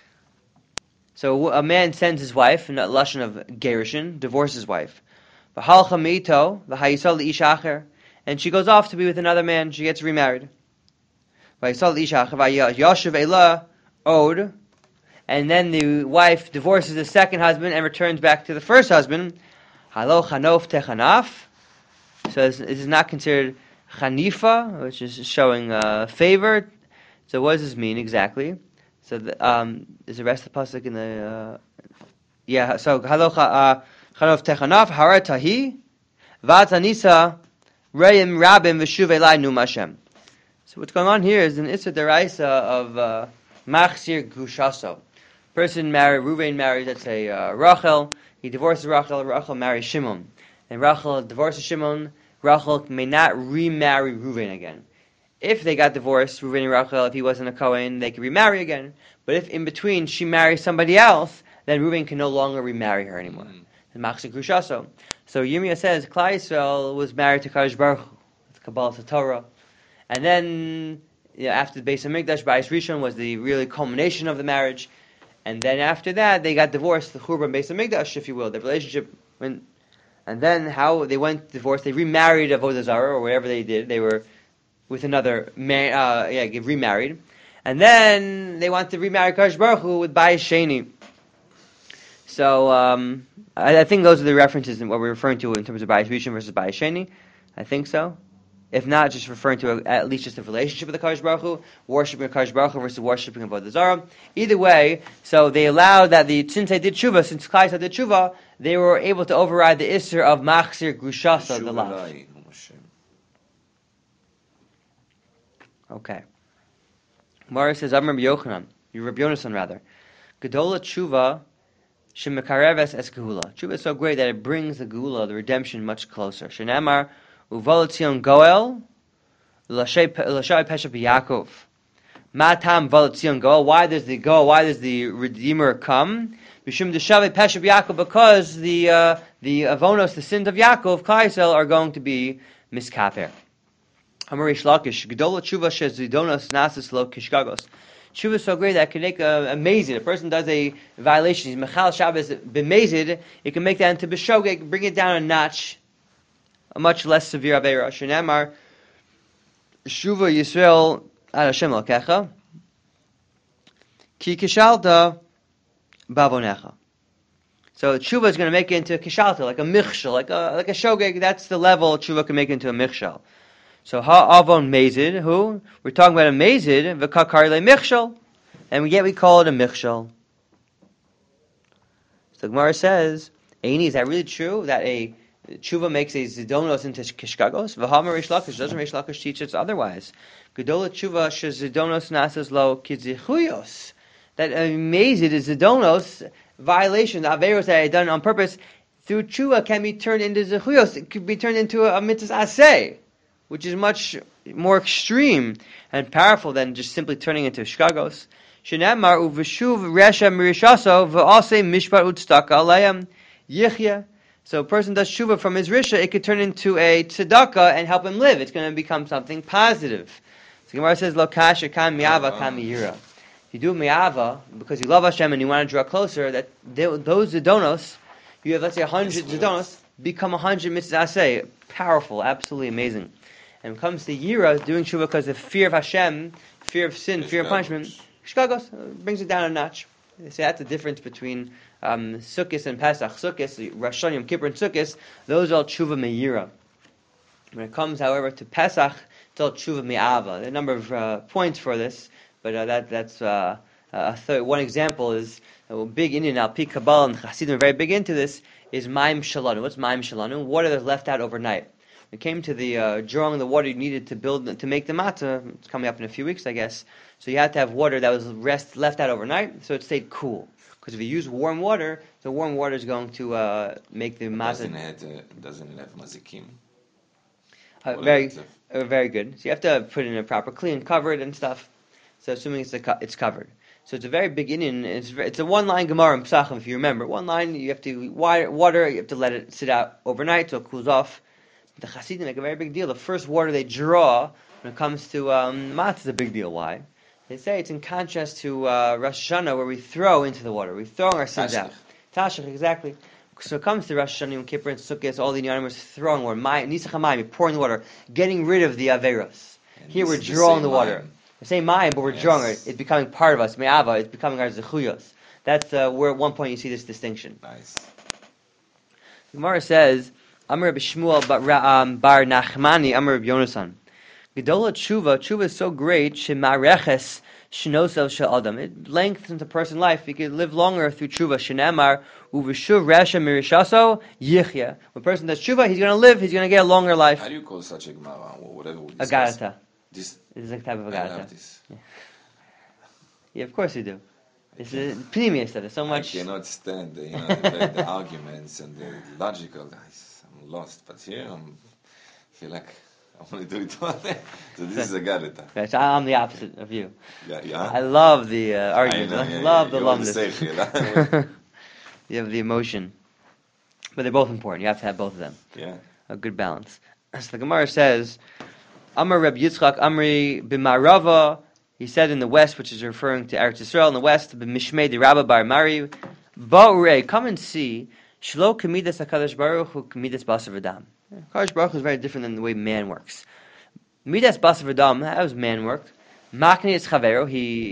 Speaker 1: So a man sends his wife, in a lashon of gerushin, divorces his wife. V'halcha meito v'hayisol ish acher. And she goes off to be with another man. She gets remarried. V'hayisol ish acher v'yashiv elah od. And then the wife divorces the second husband and returns back to the first husband. Halo chanof techanaf. So this is not considered chanifa, which is showing favor. So what does this mean exactly? So is the rest of the pasuk in the... So halo chanof techanaf hara tahi v'atanisa reim rabim v'shuv elai num Hashem. So what's going on here is an issa deraisa of machzir grushaso. Reuven marries, let's say, Rachel. He divorces Rachel. Rachel marries Shimon. And Rachel divorces Shimon. Rachel may not remarry Reuven again. If they got divorced, Reuven and Rachel, if he wasn't a Kohen, they could remarry again. But if in between she marries somebody else, then Reuven can no longer remarry her anymore. Machzir grushaso. So Yirmiyah says, Klal Yisrael was married to Kadosh Baruch Hu, with Kabbalah Torah. And then, after the Beis HaMikdash, Bayis Rishon was the really culmination of the marriage. And then after that, they got divorced, the Churban Beis HaMikdash, if you will. The relationship went... And then how they went divorced, they remarried Avodah Zarah, or whatever they did. They were with another man, remarried. And then they wanted to remarry Kadosh Baruch Hu with Bayis Sheni. So, I think those are the references in what we're referring to in terms of Bayis Rishon versus Bayis Sheni. I think so. If not, just referring to at least just the relationship with the Kadosh Baruch Hu, worshiping Kadosh Baruch Hu versus worshiping Avodah Zarah. Either way, so they allowed that since they did tshuva, since Klal Yisrael did tshuva, they were able to override the isser of machzir grushasa, the lav. Okay. Mara says, I'm Rabbi Yochanan, Rabbi Yonasan rather. Gedola tshuva shemekareves es gehula. Tshuva is so great that it brings the gehula, the redemption, much closer. Shenamar uvalatzion goel l'shai pesha b'Yakov. Matam valatzion goel. Why does the goel? Why does the Redeemer come? B'shum d'shavei pesha b'Yakov, because the avonos, the sins of Yaakov, Klal Yisrael, are going to be miskaper. Amar Rish Lakish, Gedola tshuva shezidonos nasis lo kishkagos. Tshuva is so great that it can make amazing. A person does a violation, he's mechal Shabbos b'mezid, it can make that into b'shogeg, bring it down a notch, a much less severe aveira. Shenamar Shuva Yisrael ad Hashem Elokecha ki kishalta bavonecha. So tshuva is going to make it into a kishalta, like a michshel, like a shogeg. That's the level tshuva can make it into a michshel. So ha'avon mezid, who? We're talking about a mezid, v'kakar le michshel, and yet we call it a michshel. So Gemara says, Eini, is that really true, that a tshuva makes a zidonos into kishkagos? V'hamar Rish Lakish, doesn't Rish Lakish teach us otherwise? Gedola tshuva shezidonos nasas lo kidzichuyos. That a mezid is zidonos, violation, the averos that I had done on purpose, through tshuva can be turned into zichuyos. It could be turned into a mitzvah aseh, which is much more extreme and powerful than just simply turning into shkagos. Shenamar uveshuv resha mirishaso v'aseh mishpat utstaka alayam yichya. So a person does shuvah from his risha, it could turn into a tzedakah and help him live. It's going to become something positive. So Gemara says, Lo kasher kan mi'ava kan mi'ira. If you do mi'ava because you love Hashem and you want to draw closer, that those zidonos, you have, let's say, 100 zidonos, become 100 mitzvah aseh. Powerful, absolutely amazing. And when it comes to Yira, doing tshuva because of fear of Hashem, fear of sin, fear of punishment, Shkagos brings it down a notch. They say that's the difference between Sukkot and Pesach. Sukkot, Rosh Hashanah, Yom Kippur, and Sukkot, those are all tshuva me'yira. When it comes, however, to Pesach, it's all tshuva me'ava. There are a number of points for this, but that's one example is a big Indian, Al-Pi Kabbalah and Chassidim are very big into this, is Maim Shalanu. What's Maim Shalanu? Water that's left out overnight. it came to the drawing the water you needed to make the matzah. It's coming up in a few weeks, I guess. So you had to have water that was left out overnight, so it stayed cool. Because if you use warm water, the warm water is going to make the matzah.
Speaker 2: Doesn't it have mazikim?
Speaker 1: Very good. So you have to put it in a proper clean, covered and stuff. So assuming it's covered. So it's a very big Indian. It's a one-line Gemara in Pesachim, if you remember. One line, you have to water, you have to let it sit out overnight so it cools off. The Hasidim make a very big deal. The first water they draw when it comes to matzah is a big deal. Why? They say it's in contrast to Rosh Hashanah, where we throw into the water. We throw our sins out. Tashlich, exactly. So it comes to Rosh Hashanah, Yom Kippur, and Sukkot, all the Inyanim are throwing water. Nisach HaMayim, you're pouring the water, getting rid of the Averos. Here we're drawing the water. The same Mayim, but we're drawing it. It's becoming part of us. Me'ava, it's becoming our Zechuyos. That's where at one point you see this distinction.
Speaker 2: Nice.
Speaker 1: The Gemara says, Amar Rabbi Shmuel bar Nachmani, Amar Rabbi Yonasan. Gedola tshuva is so great, shemareches shenosav shel adam. It lengthens a person's life. He can live longer through tshuva. Shenemar uveshuv resha mirishaso yichya. When a person does tshuva, he's going to live. He's going to get a longer life.
Speaker 2: How do you call such a gemara or whatever we
Speaker 1: discuss? Agarata.
Speaker 2: This
Speaker 1: is a type of agarata.
Speaker 2: I love this.
Speaker 1: Yeah, of course you do. It's a pneumius that is so much.
Speaker 2: I cannot stand the arguments and the logical. I'm lost, but here I feel like I want to do it all day. So this is a gareta.
Speaker 1: Right, so I'm the opposite of you.
Speaker 2: Yeah.
Speaker 1: I love the argument. I love the lumnus. You have the emotion. But they're both important. You have to have both of them.
Speaker 2: Yeah.
Speaker 1: A good balance. So the Gemara says, Amar Reb Yitzchak Amri b'Marava. He said in the west, which is referring to Eretz Yisrael in the west, b'Mishmei di Rabba bar Mari, Ba'urei, come and see, Shlo kamidas HaKadosh Baruch Hu kamidas Basar V'Dam. HaKadosh Baruch Hu is very different than the way man works. Midas Basar V'Dam, how does man work? Makni is Chavero,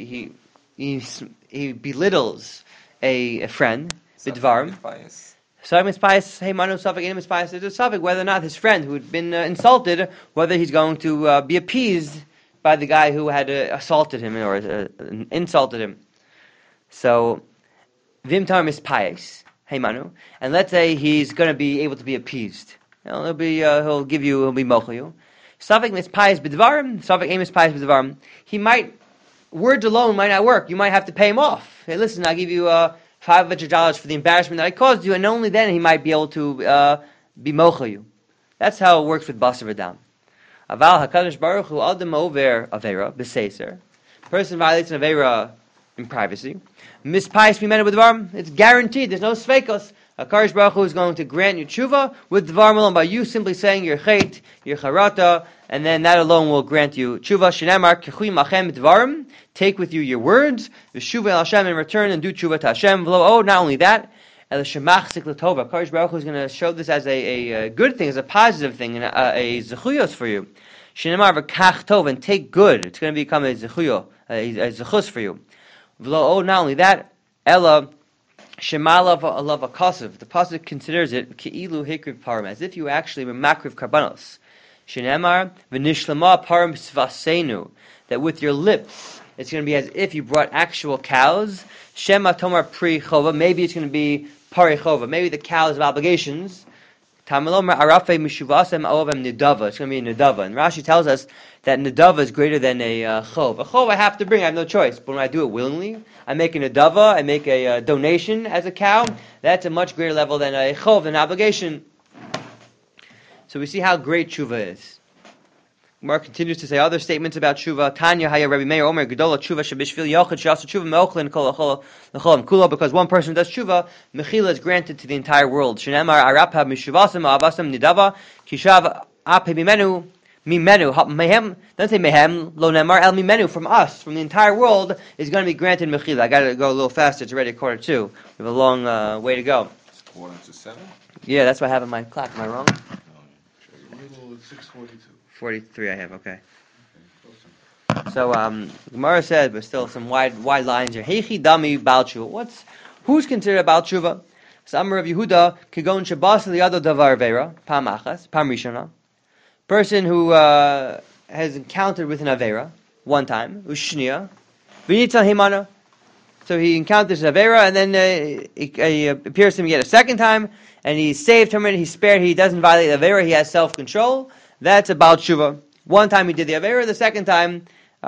Speaker 1: he belittles a friend, B'Dvarim. Safek mispayis, hey manu safek inim mispayis. There's a safek whether or not his friend who had been insulted, whether he's going to be appeased by the guy who had assaulted him or insulted him. So, vim tar mispayis, hey manu, and let's say he's going to be able to be appeased. He'll be mochel you. Safek mispayis b'dvarim, safek inim mispayis b'dvarim. Words alone might not work. You might have to pay him off. Hey, listen, I'll give you $500 for the embarrassment that I caused you, and only then he might be able to be mochel you. That's how it works with Basar V'Dam. Aval HaKadosh Baruch Hu Adam over Avera, B'Seiser. Person violates an Avera in privacy. Mispayis Mimenu B'Dvarim. It's guaranteed. There's no sveikos. HaKadosh Baruch Hu is going to grant you tshuva with Dvarim alone, by you simply saying your chait, your charata, and then that alone will grant you tshuva. Shenemar Kechui Machem Dvarim. Take with you your words, v'shuva el Hashem, and return and do tshuva to Hashem. Not only that, el shemachzik l'tova. Kadosh Baruch Hu is going to show this as a good thing, as a positive thing, and a zechuyos for you. Shenemar v'kach tov, and take good. It's going to become a zechuyo, a zechus for you. Not only that, ela shemalav alav akasav. The pasuk considers it keilu hikriv parim, as if you actually were makriv karbanos. Shenemar v'nishlama parim svasenu, that with your lips it's going to be as if you brought actual cows. Shema tomar pri chova. Maybe it's going to be pari chova. Maybe the cows of obligations. Tamilomer arafe mishuvasem ovem nidava. It's going to be a nidava. And Rashi tells us that nidava is greater than a chov. A chov I have to bring. I have no choice. But when I do it willingly, I make a nidava. I make a donation as a cow. That's a much greater level than a chov, an obligation. So we see how great tshuva is. Gemara continues to say other statements about tshuva. Tanya haya Rabbi Meir Omer Gedola tshuva shebishvil yochid she'asa tshuva me'ochlin kol l'cholam kula. Because one person does tshuva, mechila is granted to the entire world. Shenemar arapha mishuvasam avasam nidava kishav ape mimenu mehem. Don't say mehem lo nemar el mimenu, from us, from the entire world is going to be granted mechila. I got to go a little faster. It's already 6:45. We have a long way to go.
Speaker 2: It's 6:45.
Speaker 1: Yeah, that's what I have in my clock. Am I wrong?
Speaker 3: No, 6:42.
Speaker 1: 43 I have, okay. So, Gemara said, but still some wide lines here. Heichi dami bal tshuva. Who's considered a bal tshuva? So, Amar of Yehuda, kigon shabas liyado davar vera, pam achas, pam rishona. Person who has encountered with an avera one time, ushniya, v'nitzal himana, So he encounters Avera, and then he appears to him yet a second time, and he's saved from it, he's spared, he doesn't violate Avera, he has self-control. That's about Tshuva. One time he did the Avera, the second time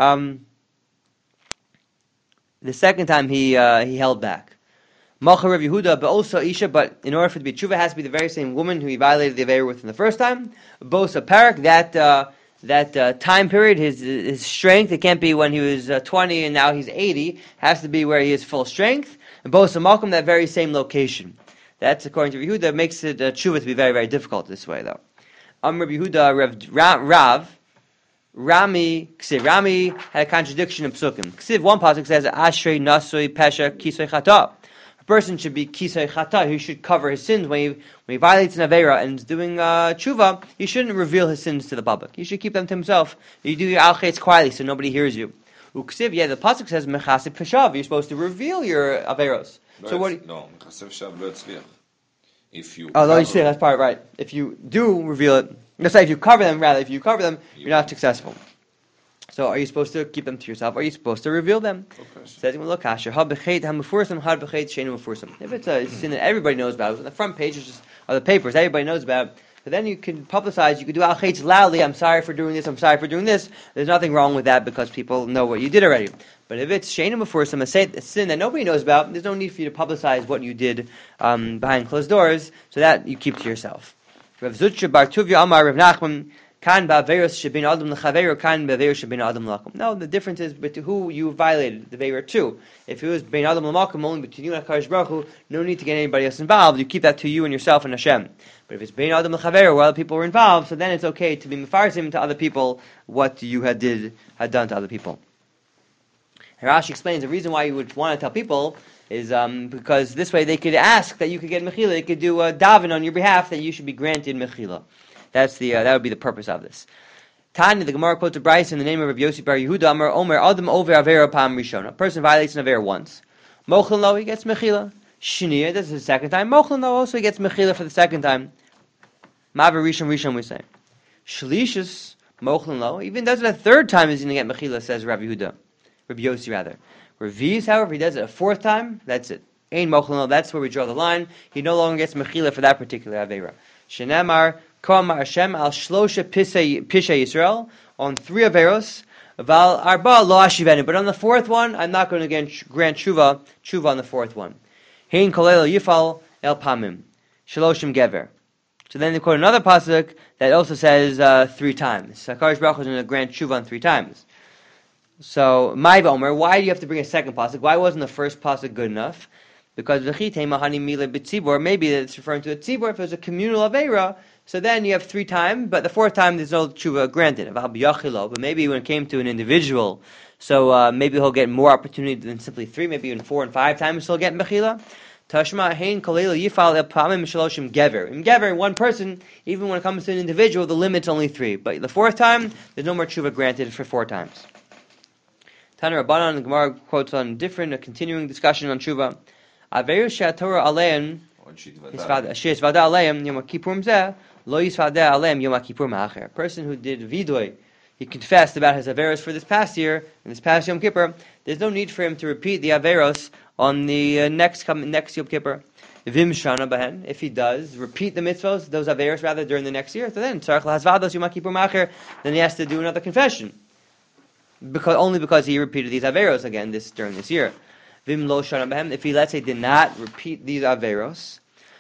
Speaker 1: he held back. Malcha Rav Yehuda, but also Isha, but in order for it to be Tshuva, it has to be the very same woman who he violated the Avera with in the first time. Bosa Parak, that time period, his strength, it can't be when he was 20 and now he's 80, has to be where he has full strength. And Bosa Malkum, that very same location. That's, according to Rav Yehuda, makes it Tshuva to be very, very difficult this way, though. Rav Yehuda, Rami had a contradiction in Psukim. Ksiv, one pasuk says, Ashrei Nasui Pesha Kisei Chata. A person should be Kisei Chata, he should cover his sins. When he violates an Avera and is doing Tshuva, he shouldn't reveal his sins to the public. He should keep them to himself. You do your Al-Chetz quietly so nobody hears you. Uksiv, the pasuk says, Mechasib Peshav, you're supposed to reveal your Averos. So what?
Speaker 2: No, Mechasib Peshav lo yatzliach. If you
Speaker 1: that's part right. If you do reveal it, if you cover them, you're not successful. So are you supposed to keep them to yourself? Or are you supposed to reveal them? Says If it's a sin that everybody knows about, on the front pages of the papers, everybody knows about it. But then you can publicize, you can do al-chetz loudly, I'm sorry for doing this, I'm sorry for doing this. There's nothing wrong with that because people know what you did already. But if it's sheinu mefursam, a sin that nobody knows about, there's no need for you to publicize what you did behind closed doors, so that you keep to yourself. Rav Zutra Bar Tuvia Amar Rav Nachman, Kan ba'averos shebin adam lechaveru, kan ba'averos shebin adam lakum. No, the difference is between who you violated the Avera to. If it was bein adam l'makom, only between you and HaKadosh Baruch Hu, no need to get anybody else involved. You keep that to you and yourself and Hashem. But if it's bein adam lechaveru, where other people were involved, so then it's okay to be mefarsim to other people what you had done to other people. Rashi explains the reason why you would want to tell people is because this way they could ask that you could get mechila. They could do a daven on your behalf that you should be granted mechila. That would be the purpose of this. Tanya, the Gemara quotes a Bryce in the name of Rabbi Yossi Bar Yehuda, Amar Omer Adam over Avera Pam Rishon. A person violates an Avera once. Mochlin lo, he gets mechila. Shniya, this is the second time. Mochlin lo, also he gets mechila for the second time. Maver Rishon we say. Shlishus Mochlin lo, even does it a third time, he's going to get mechila, says Rabbi Yehuda. Rabbi Yossi rather. Revi's, however, if he does it a fourth time, that's it. Ein Mochlin lo, that's where we draw the line. He no longer gets mechila for that particular Avera. Shenemar Kama Hashem al shlosha pishay Yisrael on 3 averos, val arba lo ashivenu. But on the fourth one, I'm not going to grant tshuva on the fourth one. Hein kolel yifal el pamim shloshim gever. So then they quote another pasuk that also says 3 times. HaKadosh Baruch Hu is going to grant tshuva on 3 times. So my Omer, why do you have to bring a second pasuk? Why wasn't the first pasuk good enough? Because v'chitei mahani mile b'tzibor. Maybe it's referring to a tzibor. If it was a communal avera, so then you have 3 times, but the fourth time there's no tshuva granted. But maybe when it came to an individual, so maybe he'll get more opportunity than simply 3, maybe even 4 and 5 times he'll get mechila. Tashma hein kolel yifal el pamim shloshim gever. In gever, in one person, even when it comes to an individual, the limit's only 3. But the fourth time, there's no more tshuva granted for 4 times. Tana Rabbanan, the Gemara quotes on a continuing discussion on tshuva. Averu she'atorah alein she'esvada aleim yom kippurim zeh. Lo yisvadeh alem yom kippur ma'acher. A person who did vidoy, he confessed about his averos for this past year and this past Yom Kippur. There's no need for him to repeat the averos on the next Yom Kippur. Vim shana bahen. If he does repeat the mitzvos, those averos rather during the next year, so then tzarich lahasvados yom kippur ma'acher. Then he has to do another confession, because he repeated these averos again during this year. Vim lo shana bahen. If he, let's say, did not repeat these averos,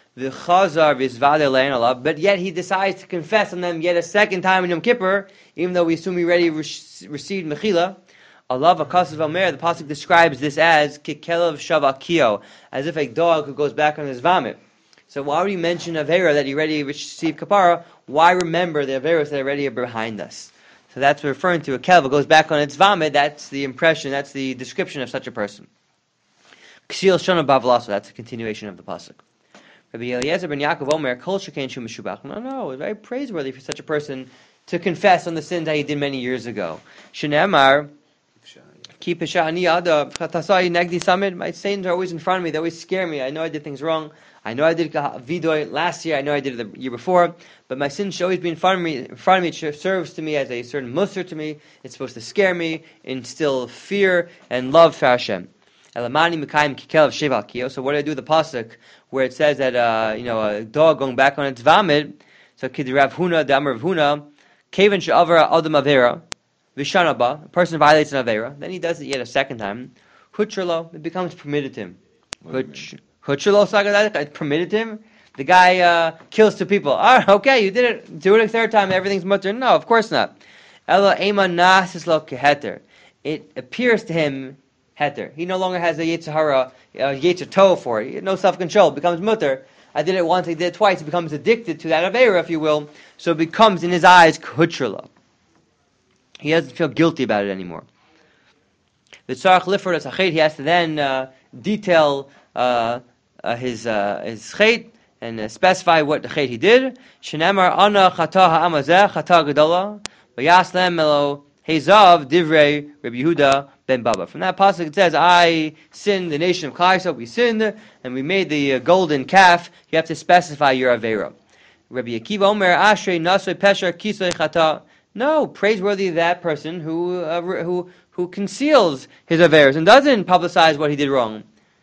Speaker 1: but yet he decides to confess on them yet a second time in Yom Kippur, even though we assume he already received mechila. Allah v'kasav omer, the pasuk describes this as kikelav shavakio, as if a dog who goes back on his vomit. So why would he mention avera that he already received kapara? Why remember the averos that already are behind us? So that's referring to a kelav goes back on its vomit. That's the impression. That's the description of such a person. Ksil shana bavlaso. That's a continuation of the pasuk. Rabbi Eliezer ben Yaakov Omer, Kol Shekain Shu Meshubach. No, it's very praiseworthy for such a person to confess on the sins that he did many years ago. Shenemar, Ki Pesha Ani Ada, Chatasai Negdi Samid. My sins are always in front of me. They always scare me. I know I did things wrong. I know I did vidoy last year. I know I did it the year before. But my sins should always be in front of me. It serves to me as a certain musr to me. It's supposed to scare me, instill fear and love for Hashem. Elamani Mikayim Kikel of Sheval Kio. So what do I do with the pasuk where it says that a dog going back on its vomit? So Kid Rav Huna, the Amar Rav Huna, Kaven She'avra Adam Avera, Vishanaba, a person violates an Avera, then he does it yet a second time. Hutralo, it becomes permitted to him. Hutralo Sagadai, it permitted him. The guy kills 2 people. Okay, you did it. Do it a third time. Everything's mutter. No, of course not. Ela ema nasislo keheter. It appears to him heter. He no longer has a Yetzirah, Yetzer Tov for it. No self-control. It becomes mutter. I did it once. I did it twice. He becomes addicted to that avera, if you will. So it becomes in his eyes kutrala. He doesn't feel guilty about it anymore. The tzarach lifer tzachet. He has to then detail his chet. And specify what the chet he did. Shenemar ana chata ha'amazeh chata gedola v'yaslem melo hezav divrei Rabbi Yehuda ben Baba. From that pasuk it says, I sinned, the nation of Klal Yisrael, we sinned, and we made the golden calf. You have to specify your avera. Rabbi Akiva Omer Ashrei Nasrei Pesher Kisei Chata. No, praiseworthy that person who conceals his averas and doesn't publicize what he did wrong.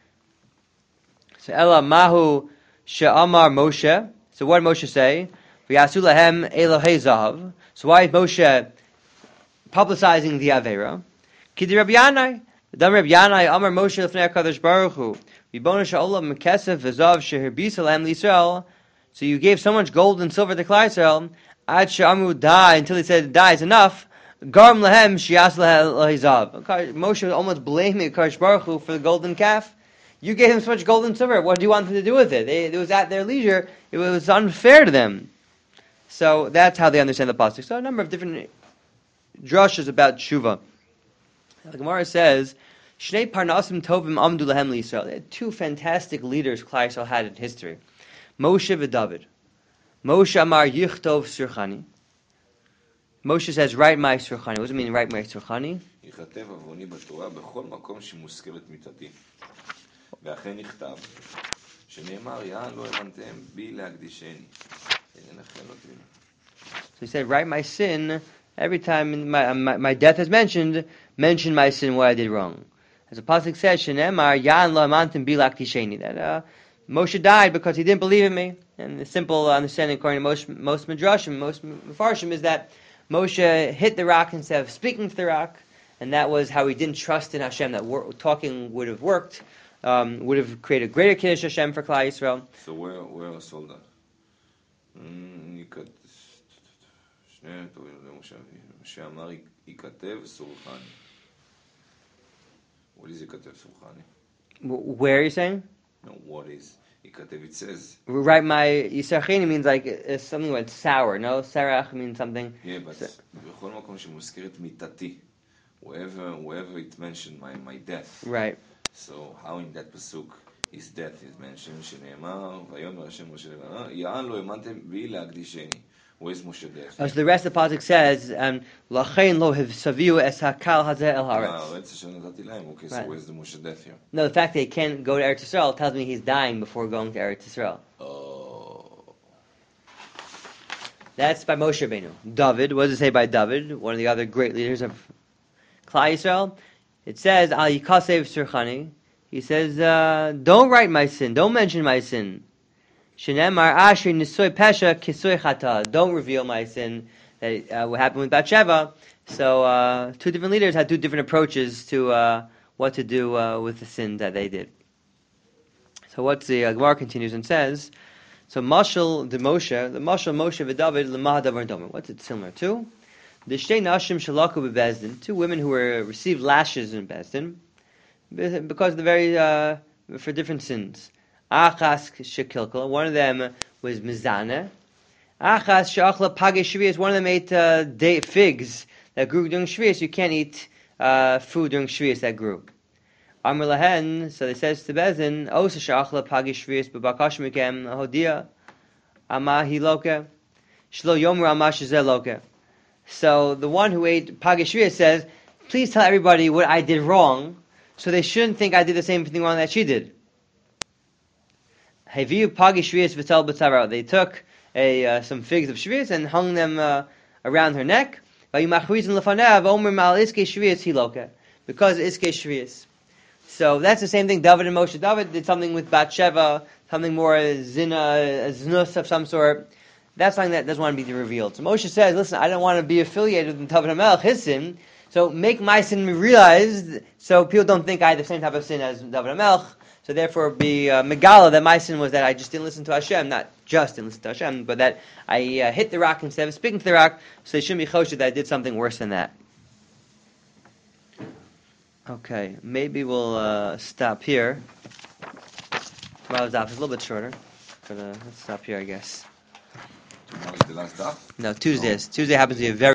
Speaker 1: So Ela Mahu She'amar Moshe. So what did Moshe say? V'yasu lahem Elohei Zahav. So why is Moshe publicizing the Avera? Kidi Rabbi Yanai. Dam Rabbi Yanai Amar Moshe Lefnei HaKadosh Baruch Hu. V'bonu she'olam mekesef v'zav she'herbisa lahem l'Yisrael. So you gave so much gold and silver to Klal Yisrael. Ad she'amru die, until he said die is enough. Garm lahem she'yas Elohei Zahav. Moshe was almost blaming HaKadosh Baruch Hu for the golden calf. You gave them so much gold and silver. What do you want them to do with it? It was at their leisure. It was unfair to them. So that's how they understand the pasuk. So a number of different drushes about tshuva. The Gemara says, "Shnei parnasim tovim amdu lahem liYisrael." They had 2 fantastic leaders Klal Yisrael had in history: Moshe and David. Moshe amar yichtov surchani. Moshe says, "Write my surchani." What does it mean, write my surchani?
Speaker 2: יכתב עווני בתורה בכל מקום שמוזכרת מיתתי. ואכן נכתב, שנאמר, יען לא האמנתם בי להקדישני.
Speaker 1: So he said, write my sin, every time my death is mentioned, mention my sin, what I did wrong. As the pasuk says, Shenemar, Ya'an lo hamantim bi lakdisheni, that Moshe died because he didn't believe in me. And the simple understanding, according to most midrashim, most mefarshim, is that Moshe hit the rock instead of speaking to the rock, and that was how he didn't trust in Hashem, that talking would have worked, would have created greater Kiddush Hashem for Klal Yisrael.
Speaker 2: So where was all that? שאמר יכתב סורחני. What is יכתב סורחני?
Speaker 1: Where are you saying?
Speaker 2: No, what is יכתב? It says.
Speaker 1: Write my yisarchini means like something like sour. No, sarach means something.
Speaker 2: Yeah, but בכל מקום שמוזכרת מיתתי, wherever it mentioned my death.
Speaker 1: Right.
Speaker 2: So how in that pasuk his death is mentioned? שנאמר ויאמר השם משה יען לא האמנתם בי להקדישני. Where's Moshe death?
Speaker 1: So the rest of the pasuk says, "Lachein lo hivsaviu es hakal hazeh el haaretz."
Speaker 2: Okay, so where's the Moshe death here?
Speaker 1: No, the fact that he can't go to Eretz Yisrael tells me he's dying before going to Eretz Yisrael.
Speaker 2: Oh.
Speaker 1: That's by Moshe Rabbeinu. David, what does it say by David, one of the other great leaders of Klal Yisrael? It says, "Al yikasev surchani." He says, "Don't write my sin. Don't mention my sin." Shenemar Ashrei Nisoy Pesha Kisoy Chata. Don't reveal my sin. That what happened with Bathsheba. So 2 different leaders had 2 different approaches to what to do with the sin that they did. So what's the Gemara continues and says, so Mashal the Mashal Moshe v'David l'mah davar domer. What's it similar to? The shtei nashim shalaku bebezdin, 2 women who received lashes in Bezdin because of the very for different sins. Achas shekilkel, one of them was mizana. Achas she'achla page shvius, one of them ate figs that grew during shvius. You can't eat food during shvius that grew. Amr lahen, so they says to Bezin, osa she'achla page shvius b'bakash mikem hodia ama hiloke shlo yomru ama shezeh loke. So the one who ate page shvius says, please tell everybody what I did wrong, so they shouldn't think I did the same thing wrong that she did. They took some figs of shvius and hung them around her neck. Because iske shvius. So that's the same thing. David and Moshe. David did something with Bathsheba, something more znus of some sort. That's something that doesn't want to be revealed. So Moshe says, listen, I don't want to be affiliated with David HaMelech, his sin, so make my sin realized, so people don't think I had the same type of sin as David HaMelech, so therefore be megala that my sin was that I just didn't listen to Hashem, not just didn't listen to Hashem, but that I hit the rock instead of speaking to the rock, so they shouldn't be choshed that I did something worse than that. Okay, maybe we'll stop here. Tomorrow's daf is a little bit shorter, but let's stop here, I guess.
Speaker 2: Tomorrow is the last daf?
Speaker 1: No, Tuesday happens to be a very